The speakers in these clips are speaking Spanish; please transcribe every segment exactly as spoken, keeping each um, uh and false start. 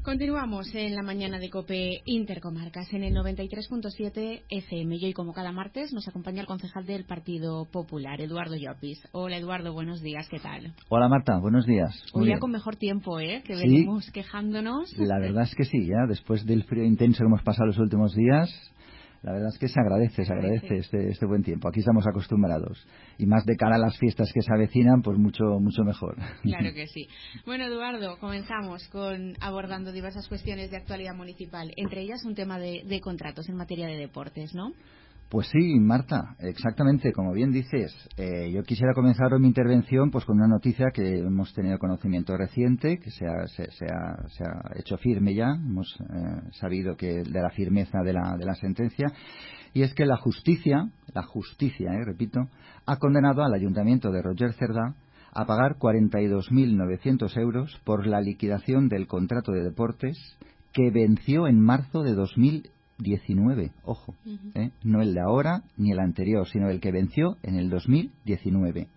Continuamos en la mañana de COPE Intercomarcas en el noventa y tres punto siete F M. Y hoy, como cada martes, nos acompaña el concejal del Partido Popular, Eduardo Llopis. Hola, Eduardo, buenos días, ¿qué tal? Hola, Marta, buenos días. Hoy Muy ya bien. con mejor tiempo, ¿eh? Que Sí, venimos quejándonos. la verdad es que sí, ya después del frío intenso que hemos pasado los últimos días, la verdad es que se agradece, se agradece este, este buen tiempo. Aquí estamos acostumbrados. Y más de cara a las fiestas que se avecinan, pues mucho, mucho mejor. Claro que sí. Bueno, Eduardo, comenzamos con abordando diversas cuestiones de actualidad municipal, entre ellas un tema de, de contratos en materia de deportes, ¿no? Pues sí, Marta, exactamente, como bien dices. Eh, yo quisiera comenzar mi intervención pues con una noticia que hemos tenido conocimiento reciente, que se ha, se, se ha, se ha hecho firme ya, hemos eh, sabido que de la firmeza de la, de la sentencia, y es que la justicia, la justicia, eh, repito, ha condenado al Ayuntamiento de Roger Cerdá a pagar cuarenta y dos mil novecientos euros por la liquidación del contrato de deportes que venció en marzo de dos mil diecinueve, ojo, Uh-huh. ¿eh? No el de ahora ni el anterior, sino el que venció en el dos mil diecinueve.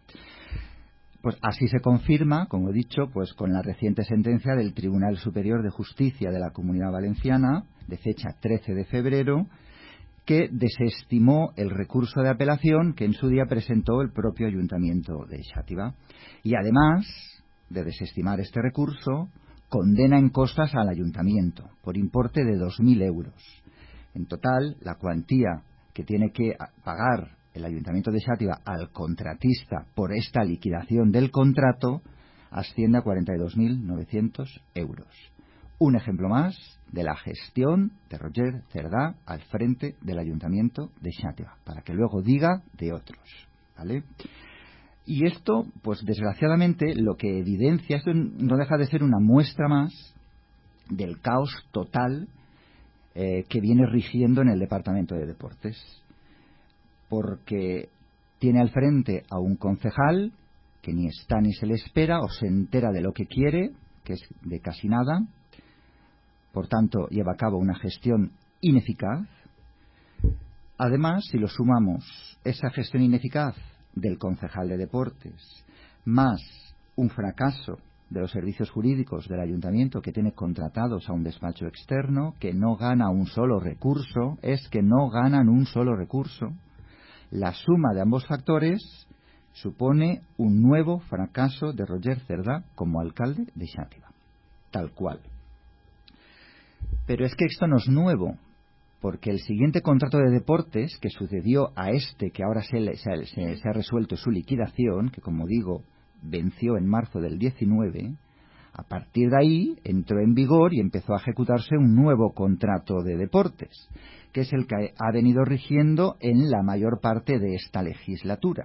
Pues así se confirma, como he dicho, pues con la reciente sentencia del Tribunal Superior de Justicia de la Comunidad Valenciana, de fecha trece de febrero, que desestimó el recurso de apelación que en su día presentó el propio Ayuntamiento de Xàtiva. Y además de desestimar este recurso, condena en costas al Ayuntamiento por importe de dos mil euros. En total, la cuantía que tiene que pagar el Ayuntamiento de Xàtiva al contratista por esta liquidación del contrato asciende a cuarenta y dos mil novecientos euros. Un ejemplo más de la gestión de Roger Cerdá al frente del Ayuntamiento de Xàtiva, para que luego diga de otros, ¿vale? Y esto, pues desgraciadamente, lo que evidencia, esto no deja de ser una muestra más del caos total eh, que viene rigiendo en el Departamento de Deportes, porque tiene al frente a un concejal que ni está ni se le espera o se entera de lo que quiere, que es de casi nada. Por tanto, lleva a cabo una gestión ineficaz. Además, si lo sumamos, esa gestión ineficaz del concejal de deportes, más un fracaso de los servicios jurídicos del ayuntamiento que tiene contratados a un despacho externo, que no gana un solo recurso, es que no ganan un solo recurso, la suma de ambos factores supone un nuevo fracaso de Roger Cerdá como alcalde de Xàtiva. Tal cual. Pero es que esto no es nuevo, porque el siguiente contrato de deportes que sucedió a este que ahora se, se, se, se ha resuelto su liquidación, que como digo venció en marzo del diecinueve, a partir de ahí entró en vigor y empezó a ejecutarse un nuevo contrato de deportes, que es el que ha venido rigiendo en la mayor parte de esta legislatura.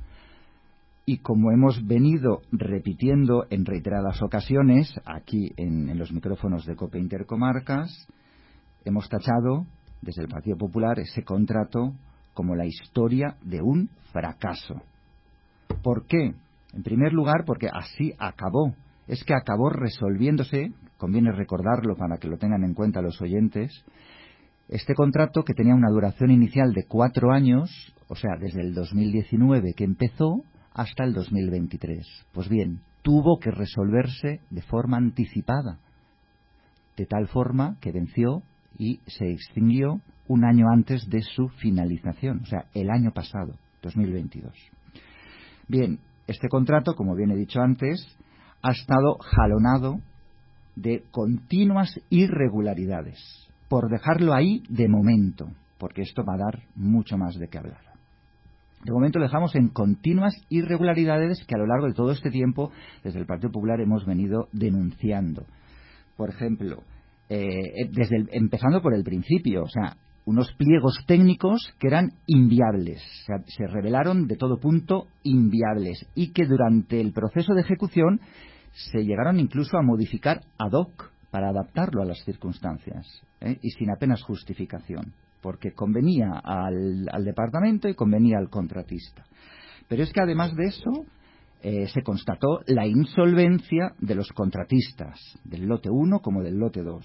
Y como hemos venido repitiendo en reiteradas ocasiones aquí en, en los micrófonos de COPE Intercomarcas, hemos tachado desde el Partido Popular ese contrato como la historia de un fracaso. ¿Por qué? En primer lugar, porque así acabó. Es que acabó resolviéndose, conviene recordarlo para que lo tengan en cuenta los oyentes, este contrato que tenía una duración inicial de cuatro años, o sea, desde el dos mil diecinueve que empezó hasta el dos mil veintitrés. Pues bien, tuvo que resolverse de forma anticipada, de tal forma que venció y se extinguió un año antes de su finalización, o sea, el año pasado, dos mil veintidós. Bien, este contrato, como bien he dicho antes, ha estado jalonado de continuas irregularidades, por dejarlo ahí de momento, porque esto va a dar mucho más de qué hablar. De momento lo dejamos en continuas irregularidades que a lo largo de todo este tiempo, desde el Partido Popular, hemos venido denunciando. Por ejemplo, eh, desde el, empezando por el principio, o sea, unos pliegos técnicos que eran inviables, o sea, se revelaron de todo punto inviables y que durante el proceso de ejecución se llegaron incluso a modificar ad hoc para adaptarlo a las circunstancias, ¿eh? Y sin apenas justificación, porque convenía al, al departamento y convenía al contratista. Pero es que además de eso eh, se constató la insolvencia de los contratistas, del lote uno como del lote dos.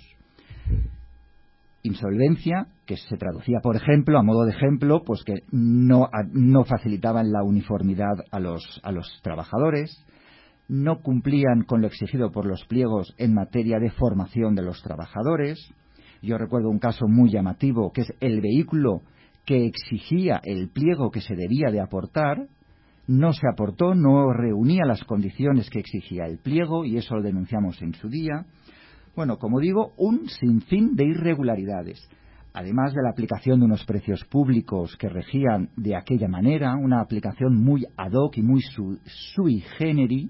Insolvencia que se traducía, por ejemplo, a modo de ejemplo, pues que no, no facilitaban la uniformidad a los, a los trabajadores, no cumplían con lo exigido por los pliegos en materia de formación de los trabajadores. Yo recuerdo un caso muy llamativo, que es el vehículo que exigía el pliego que se debía de aportar, no se aportó, no reunía las condiciones que exigía el pliego, y eso lo denunciamos en su día. Bueno, como digo, un sinfín de irregularidades. Además de la aplicación de unos precios públicos que regían de aquella manera, una aplicación muy ad hoc y muy su, sui generis,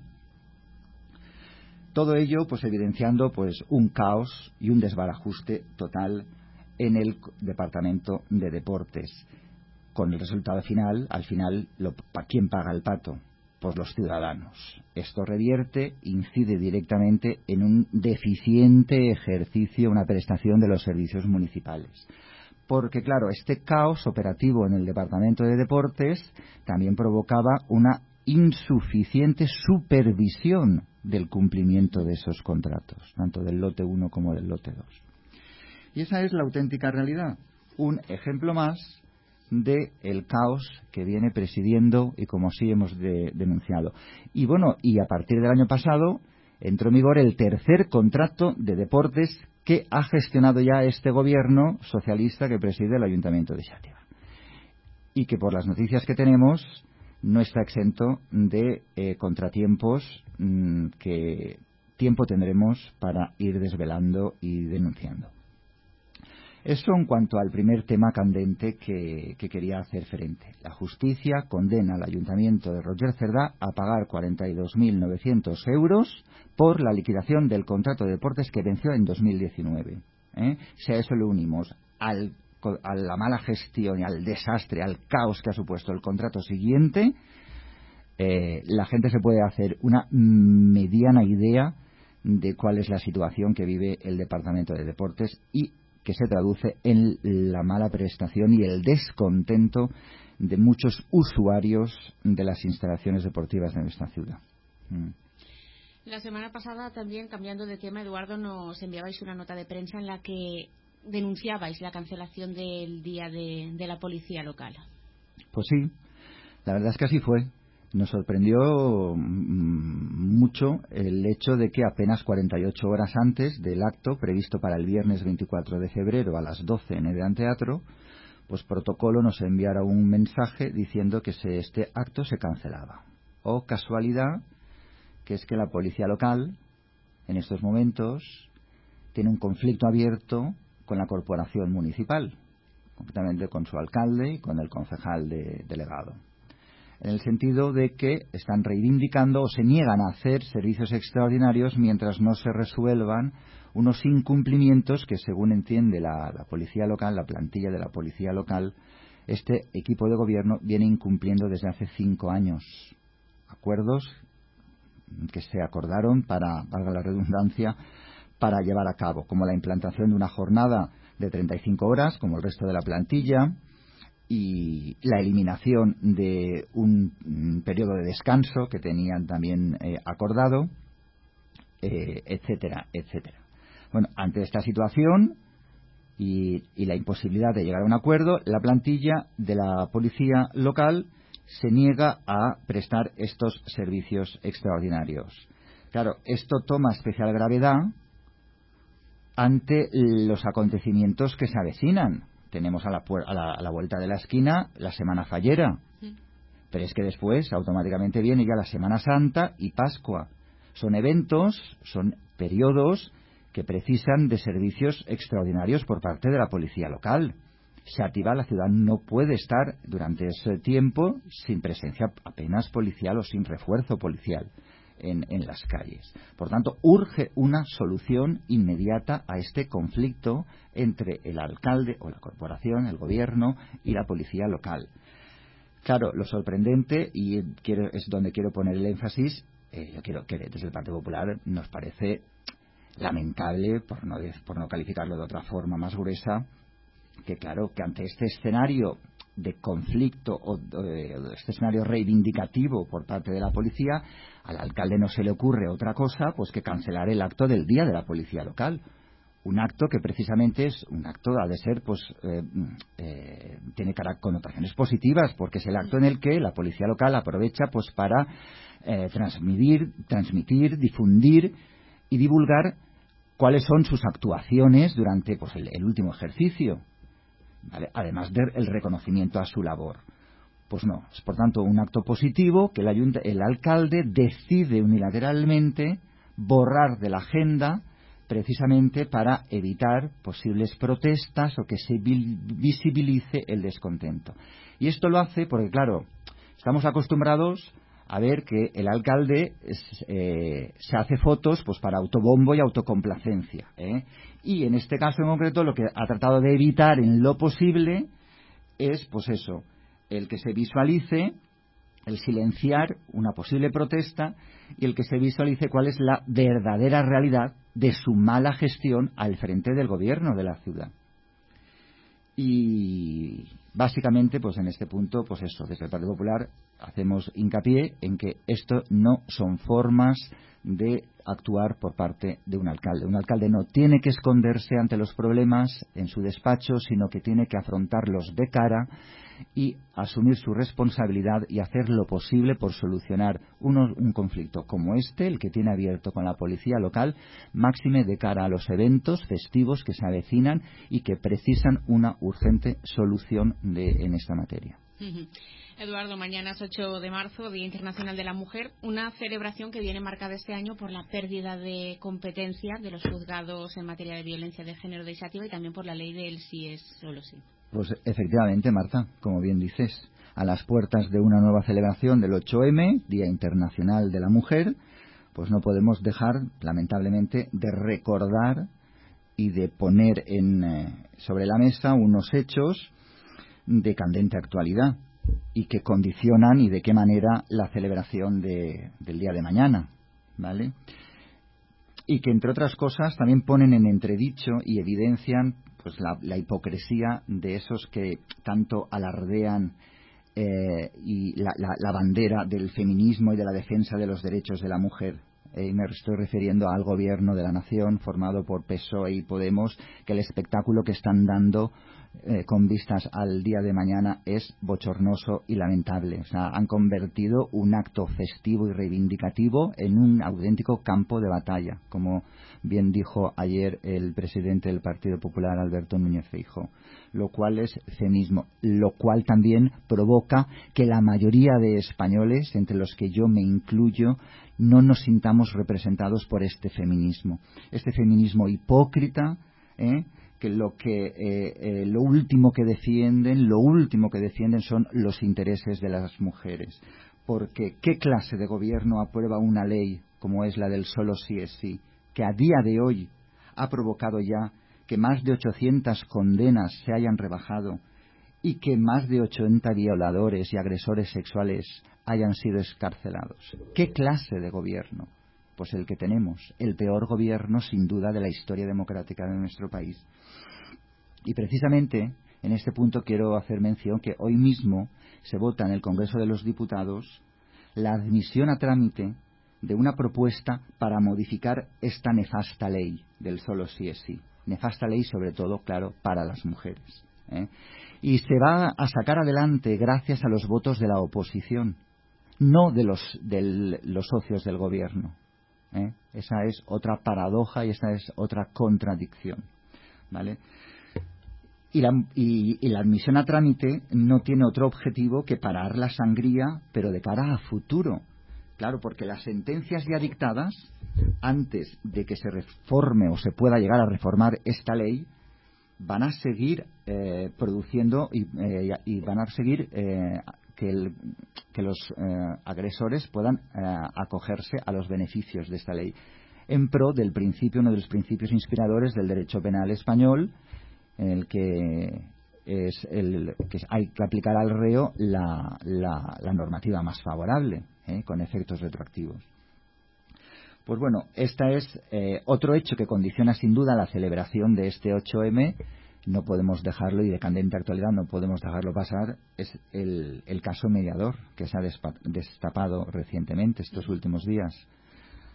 todo ello pues evidenciando pues un caos y un desbarajuste total en el Departamento de Deportes, con el resultado final, al final, lo, ¿quién paga el pato? Pues los ciudadanos. Esto revierte, incide directamente en un deficiente ejercicio, una prestación de los servicios municipales. Porque, claro, este caos operativo en el Departamento de Deportes también provocaba una insuficiente supervisión del cumplimiento de esos contratos, tanto del lote uno como del lote dos. Y esa es la auténtica realidad. Un ejemplo más de el caos que viene presidiendo y como así hemos de, denunciado. Y bueno, y a partir del año pasado entró en vigor el tercer contrato de deportes que ha gestionado ya este gobierno socialista que preside el Ayuntamiento de Xàtiva. Y que por las noticias que tenemos no está exento de eh, contratiempos mmm, que tiempo tendremos para ir desvelando y denunciando. Eso en cuanto al primer tema candente que, que quería hacer frente. La justicia condena al Ayuntamiento de Roger Cerdá a pagar cuarenta y dos mil novecientos euros por la liquidación del contrato de deportes que venció en dos mil diecinueve. ¿eh? Si a eso le unimos al, a la mala gestión y al desastre, al caos que ha supuesto el contrato siguiente, eh, la gente se puede hacer una mediana idea de cuál es la situación que vive el Departamento de Deportes y que se traduce en la mala prestación y el descontento de muchos usuarios de las instalaciones deportivas de nuestra ciudad. Mm. La semana pasada también, cambiando de tema, Eduardo, nos enviabais una nota de prensa en la que denunciabais la cancelación del Día de, de la Policía Local. Pues sí, la verdad es que así fue. Nos sorprendió mucho el hecho de que apenas cuarenta y ocho horas antes del acto previsto para el viernes veinticuatro de febrero a las doce en el Gran Teatro, pues Protocolo nos enviara un mensaje diciendo que se, este acto se cancelaba. Oh, casualidad, que es que la policía local, en estos momentos, tiene un conflicto abierto con la corporación municipal, concretamente con su alcalde y con el concejal de, delegado. En el sentido de que están reivindicando o se niegan a hacer servicios extraordinarios mientras no se resuelvan unos incumplimientos que, según entiende la, la policía local, la plantilla de la policía local, este equipo de gobierno viene incumpliendo desde hace cinco años. Acuerdos que se acordaron, para, valga la redundancia, para llevar a cabo, como la implantación de una jornada de treinta y cinco horas, como el resto de la plantilla, y la eliminación de un, un periodo de descanso que tenían también eh, acordado, eh, etcétera, etcétera. Bueno, ante esta situación y, y la imposibilidad de llegar a un acuerdo, la plantilla de la policía local se niega a prestar estos servicios extraordinarios. Claro, esto toma especial gravedad ante los acontecimientos que se avecinan. Tenemos a la, a, la, a la vuelta de la esquina la Semana Fallera, sí. Pero es que después automáticamente viene ya la Semana Santa y Pascua. Son eventos, son periodos que precisan de servicios extraordinarios por parte de la policía local. Xàtiva, la ciudad, no puede estar durante ese tiempo sin presencia apenas policial o sin refuerzo policial en, en las calles. Por tanto, urge una solución inmediata a este conflicto entre el alcalde o la corporación, el gobierno y la policía local. Claro, lo sorprendente, y quiero, es donde quiero poner el énfasis, eh, yo quiero que desde el Partido Popular nos parece lamentable, por no, por no calificarlo de otra forma más gruesa, que claro, que ante este escenario de conflicto o de este escenario reivindicativo por parte de la policía, al alcalde no se le ocurre otra cosa pues que cancelar el acto del Día de la Policía Local. un acto que precisamente es un acto, ha de ser, pues, eh, eh, tiene connotaciones positivas, porque es el acto en el que la policía local aprovecha, pues, para eh, transmitir, transmitir, difundir y divulgar cuáles son sus actuaciones durante, pues, el, el último ejercicio, ¿vale? Además del reconocimiento a su labor. Pues no, es por tanto un acto positivo que el, ayunt el alcalde decide unilateralmente borrar de la agenda, precisamente para evitar posibles protestas o que se visibilice el descontento. Y esto lo hace porque, claro, estamos acostumbrados a ver que el alcalde es, eh, se hace fotos, pues, para autobombo y autocomplacencia, ¿eh? Y en este caso en concreto lo que ha tratado de evitar en lo posible es, pues eso, el que se visualice, el silenciar una posible protesta y el que se visualice cuál es la verdadera realidad de su mala gestión al frente del gobierno de la ciudad. Y básicamente, pues en este punto, pues eso, desde el Partido Popular hacemos hincapié en que esto no son formas de actuar por parte de un alcalde. Un alcalde no tiene que esconderse ante los problemas en su despacho, sino que tiene que afrontarlos de cara y asumir su responsabilidad y hacer lo posible por solucionar uno, un conflicto como este, el que tiene abierto con la policía local, máxime de cara a los eventos festivos que se avecinan y que precisan una urgente solución de, en esta materia. Uh-huh. Eduardo, mañana es ocho de marzo, Día Internacional de la Mujer, una celebración que viene marcada este año por la pérdida de competencia de los juzgados en materia de violencia de género desativa y también por la ley del sí es solo sí. Pues efectivamente, Marta, como bien dices, a las puertas de una nueva celebración del ocho eme, Día Internacional de la Mujer, pues no podemos dejar, lamentablemente, de recordar y de poner en, eh, sobre la mesa unos hechos de candente actualidad y que condicionan y de qué manera la celebración de, del día de mañana, ¿vale? Y que, entre otras cosas, también ponen en entredicho y evidencian, pues, la, la hipocresía de esos que tanto alardean eh, y la, la, la bandera del feminismo y de la defensa de los derechos de la mujer. Eh, y me estoy refiriendo al gobierno de la nación formado por P S O E y Podemos, que el espectáculo que están dando eh, con vistas al día de mañana es bochornoso y lamentable. O sea, han convertido un acto festivo y reivindicativo en un auténtico campo de batalla, como bien dijo ayer el presidente del Partido Popular, Alberto Núñez Feijóo, lo cual es feminismo, lo cual también provoca que la mayoría de españoles, entre los que yo me incluyo, no nos sintamos representados por este feminismo, este feminismo hipócrita, ¿eh? que lo que eh, eh, lo último que defienden, lo último que defienden son los intereses de las mujeres, porque ¿qué clase de gobierno aprueba una ley como es la del solo sí es sí, que a día de hoy ha provocado ya que más de ochocientas condenas se hayan rebajado y que más de ochenta violadores y agresores sexuales hayan sido excarcelados? ¿Qué clase de gobierno? Pues el que tenemos, el peor gobierno sin duda de la historia democrática de nuestro país. Y precisamente en este punto quiero hacer mención que hoy mismo se vota en el Congreso de los Diputados la admisión a trámite de una propuesta para modificar esta nefasta ley del solo sí es sí. Nefasta ley, sobre todo, claro, para las mujeres, ¿eh? Y se va a sacar adelante gracias a los votos de la oposición, no de los, de los socios del gobierno, ¿eh? Esa es otra paradoja y esa es otra contradicción, ¿vale? Y la, y, y la admisión a trámite no tiene otro objetivo que parar la sangría, pero de cara a futuro. Claro, porque las sentencias ya dictadas, antes de que se reforme o se pueda llegar a reformar esta ley, van a seguir eh, produciendo y, eh, y van a seguir eh, que, el, que los eh, agresores puedan eh, acogerse a los beneficios de esta ley, en pro del principio, uno de los principios inspiradores del derecho penal español, en el que es el que hay que aplicar al reo la, la, la normativa más favorable, ¿eh? con efectos retroactivos. Pues bueno, este es eh, otro hecho que condiciona sin duda la celebración de este ocho eme. No podemos dejarlo, y de candente actualidad no podemos dejarlo pasar, es el, el caso mediador que se ha destapado recientemente estos últimos días.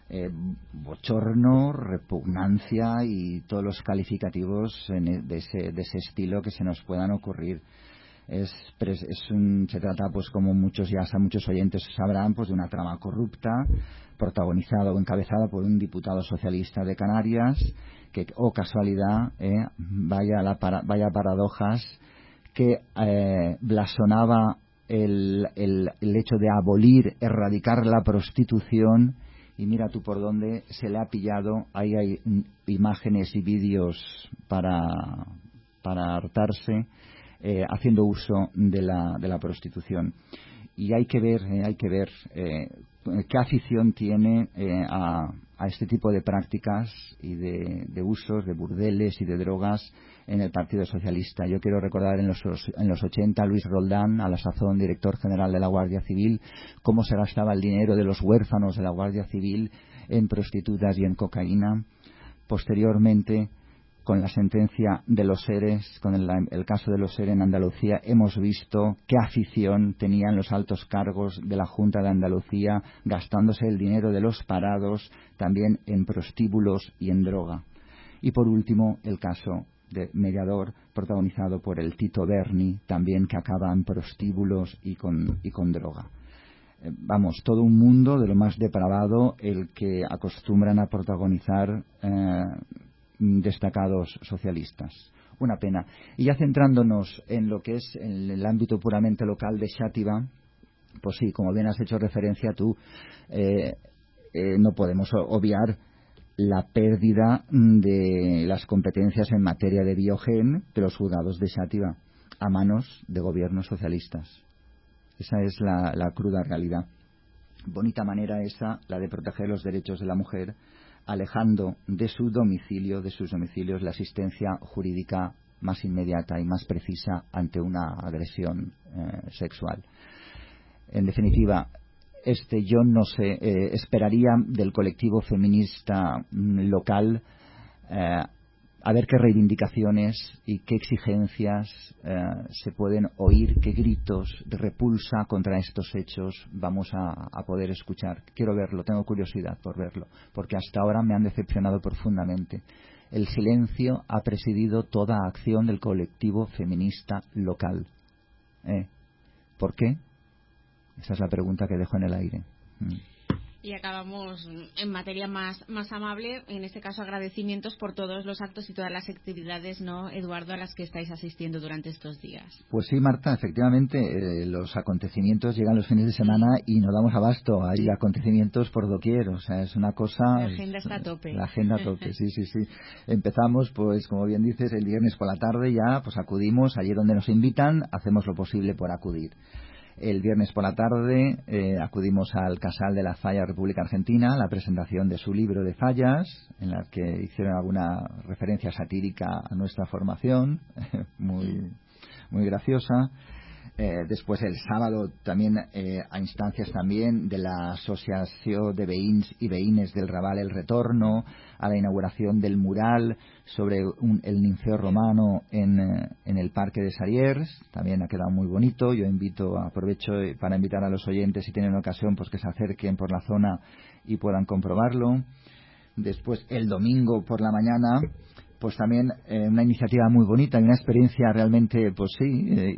eh, bochorno, repugnancia y todos los calificativos en e, de, ese, de ese estilo que se nos puedan ocurrir. Es, es un, se trata, pues como muchos ya muchos oyentes sabrán, pues de una trama corrupta protagonizada o encabezada por un diputado socialista de Canarias que, oh casualidad, eh, vaya, la para, vaya paradojas, que eh, blasonaba el, el, el hecho de abolir, erradicar la prostitución, y mira tú por dónde se le ha pillado. Ahí hay imágenes y vídeos para, para hartarse, eh, haciendo uso de la, de la prostitución. Y hay que ver, eh, hay que ver eh, qué afición tiene eh, a, a este tipo de prácticas y de, de usos de burdeles y de drogas en el Partido Socialista. Yo quiero recordar en los, en los ochenta Luis Roldán, a la sazón director general de la Guardia Civil, cómo se gastaba el dinero de los huérfanos de la Guardia Civil en prostitutas y en cocaína. Posteriormente, con la sentencia de los ERES, con el, el caso de los ERE en Andalucía, hemos visto qué afición tenían los altos cargos de la Junta de Andalucía gastándose el dinero de los parados también en prostíbulos y en droga. Y por último, el caso de Mediador, protagonizado por el Tito Berni, también que acaba en prostíbulos y con, y con droga. Eh, vamos, todo un mundo de lo más depravado el que acostumbran a protagonizar eh, destacados socialistas. Una pena. Y ya centrándonos en lo que es en el ámbito puramente local de Xàtiva, pues sí, como bien has hecho referencia tú, eh, eh, no podemos obviar la pérdida de las competencias en materia de biogen de los juzgados de Xàtiva a manos de gobiernos socialistas. Esa es la, la cruda realidad. Bonita manera esa, la de proteger los derechos de la mujer, alejando de su domicilio, de sus domicilios, la asistencia jurídica más inmediata y más precisa ante una agresión eh, sexual. En definitiva, este yo no sé, eh, esperaría del colectivo feminista mm, local eh, a ver qué reivindicaciones y qué exigencias eh, se pueden oír, qué gritos de repulsa contra estos hechos vamos a, a poder escuchar. Quiero verlo, tengo curiosidad por verlo, porque hasta ahora me han decepcionado profundamente. El silencio ha presidido toda acción del colectivo feminista local. ¿Eh? ¿Por qué? Esa es la pregunta que dejo en el aire. Mm. Y acabamos en materia más, más amable, en este caso agradecimientos por todos los actos y todas las actividades, ¿no, Eduardo, a las que estáis asistiendo durante estos días? Pues sí, Marta, efectivamente, eh, los acontecimientos llegan los fines de semana y no damos abasto. Hay acontecimientos por doquier, o sea, es una cosa... La agenda está a tope. La agenda a tope, sí, sí, sí. Empezamos, pues, como bien dices, el viernes por la tarde ya, pues acudimos allí donde nos invitan, hacemos lo posible por acudir. El viernes por la tarde eh, acudimos al Casal de la Falla República Argentina, la presentación de su libro de fallas, en la que hicieron alguna referencia satírica a nuestra formación, muy, muy graciosa. Eh, después el sábado también eh, a instancias también de la Asociación de Veïns y Veïnes del Raval El Retorno, a la inauguración del mural sobre un, el ninfeo romano en, eh, en el Parque de Sariers. También ha quedado muy bonito. Yo invito, aprovecho para invitar a los oyentes, si tienen ocasión, pues que se acerquen por la zona y puedan comprobarlo. Después el domingo por la mañana, pues también eh, una iniciativa muy bonita y una experiencia realmente, pues sí, eh,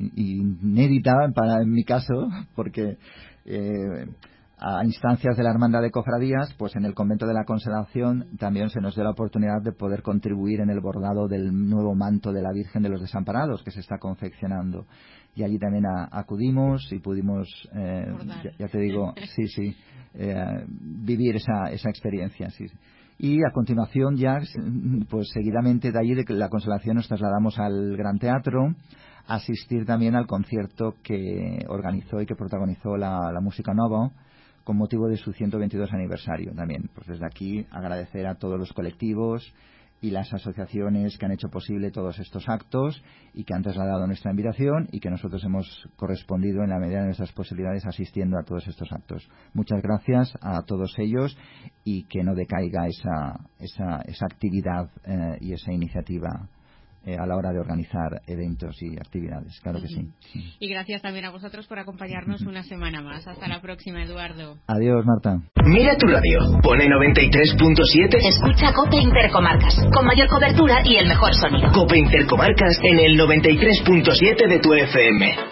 inédita para en mi caso, porque eh, a instancias de la Hermandad de Cofradías, pues en el Convento de la Consolación también se nos dio la oportunidad de poder contribuir en el bordado del nuevo manto de la Virgen de los Desamparados que se está confeccionando. Y allí también a, acudimos y pudimos, eh, ya, ya te digo, sí, sí, eh, vivir esa, esa experiencia, sí. Y a continuación ya, pues seguidamente de allí de la Consolación nos trasladamos al Gran Teatro a asistir también al concierto que organizó y que protagonizó la, la Música Nova con motivo de su ciento veintidós aniversario también. Pues desde aquí agradecer a todos los colectivos y las asociaciones que han hecho posible todos estos actos y que han trasladado nuestra invitación y que nosotros hemos correspondido en la medida de nuestras posibilidades asistiendo a todos estos actos. Muchas gracias a todos ellos y que no decaiga esa, esa, esa actividad eh, y esa iniciativa eh, a la hora de organizar eventos y actividades, claro uh-huh. que sí. Y gracias también a vosotros por acompañarnos uh-huh. una semana más. Hasta la próxima, Eduardo. Adiós, Marta. Mira tu radio, pone noventa y tres punto siete. Escucha COPE Intercomarcas, con mayor cobertura y el mejor sonido. COPE Intercomarcas en el noventa y tres punto siete de tu F M.